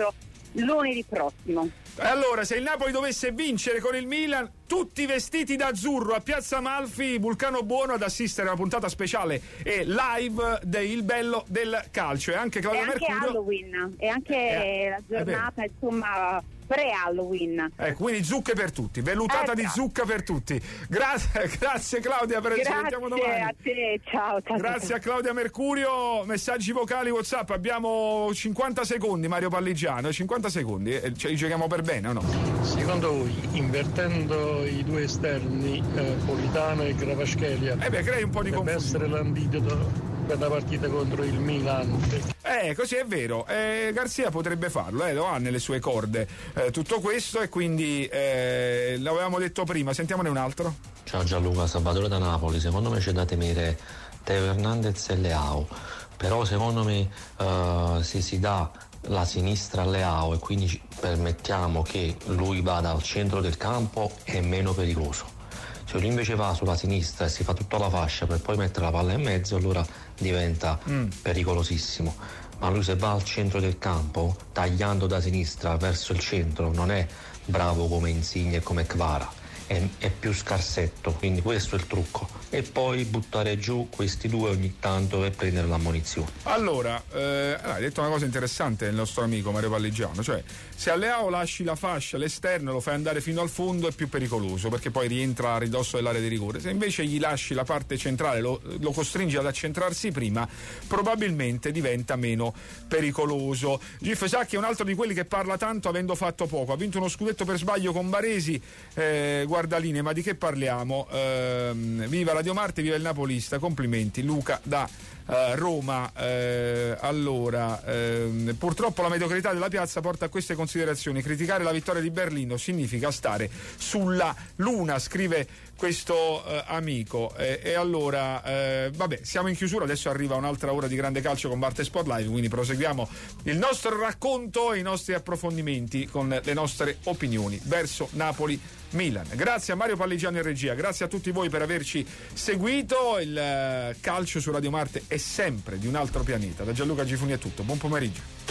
S13: lunedì prossimo.
S2: Allora, se il Napoli dovesse vincere con il Milan, tutti vestiti d'azzurro a Piazza Amalfi, Vulcano Buono ad assistere a una puntata speciale e live del bello del calcio. E anche Claudia
S13: e anche
S2: Mercurio.
S13: Halloween, e anche
S2: Eh,
S13: la giornata, insomma, pre-Halloween.
S2: Ecco, quindi zucche per tutti, vellutata
S13: Eh,
S2: di
S13: già.
S2: zucca per tutti. Grazie, grazie Claudia, per ci sentiamo
S13: Grazie
S2: domani.
S13: a te, ciao. ciao
S2: Grazie
S13: ciao.
S2: a Claudia Mercurio. Messaggi vocali WhatsApp, abbiamo cinquanta secondi, Mario Palligiano, cinquanta secondi, eh, ce li giochiamo per bene o no?
S14: Secondo voi, invertendo i due esterni, eh, Politano e Gravaskelia,
S2: eh beh, crei un po' di
S14: deve essere l'antidoto per la partita contro il Milan?
S2: Eh, così è vero. Eh, Garzia potrebbe farlo, eh, lo ha nelle sue corde eh, tutto questo, e quindi eh, l'avevamo detto prima. Sentiamone un altro.
S15: Ciao Gianluca, Salvatore da Napoli. Secondo me c'è da temere Teo Hernandez e Leao, però secondo me eh, se si dà la sinistra a Leao e quindi permettiamo che lui vada al centro del campo, è meno pericoloso. Se lui invece va sulla sinistra e si fa tutta la fascia per poi mettere la palla in mezzo, allora diventa mm. pericolosissimo. Ma lui se va al centro del campo, tagliando da sinistra verso il centro, non è bravo come Insigne e come Kvara, è, è più scarsetto, quindi questo è il trucco. E poi buttare giù questi due ogni tanto per prendere l'ammonizione.
S2: Allora, eh, hai detto una cosa interessante il nostro amico Mario Palligiano, cioè se a Leao lasci la fascia all'esterno, lo fai andare fino al fondo, è più pericoloso perché poi rientra a ridosso dell'area di rigore. Se invece gli lasci la parte centrale, lo, lo costringi ad accentrarsi prima, probabilmente diventa meno pericoloso. Gif Sacchi è un altro di quelli che parla tanto avendo fatto poco, ha vinto uno scudetto per sbaglio con Baresi, eh, guardaline, ma di che parliamo? Eh, viva Radio Marte, viva il napolista, complimenti. Luca da Uh, Roma. Uh, allora uh, purtroppo la mediocrità della piazza porta a queste considerazioni: criticare la vittoria di Berlino significa stare sulla luna, scrive questo uh, amico, e, e allora uh, vabbè, siamo in chiusura, adesso arriva un'altra ora di grande calcio con Marte Sport Live, quindi proseguiamo il nostro racconto e i nostri approfondimenti con le nostre opinioni verso Napoli Milan. Grazie a Mario Palligiano in regia, grazie a tutti voi per averci seguito. Il uh, calcio su Radio Marte è sempre di un altro pianeta. Da Gianluca Gifuni è tutto, buon pomeriggio.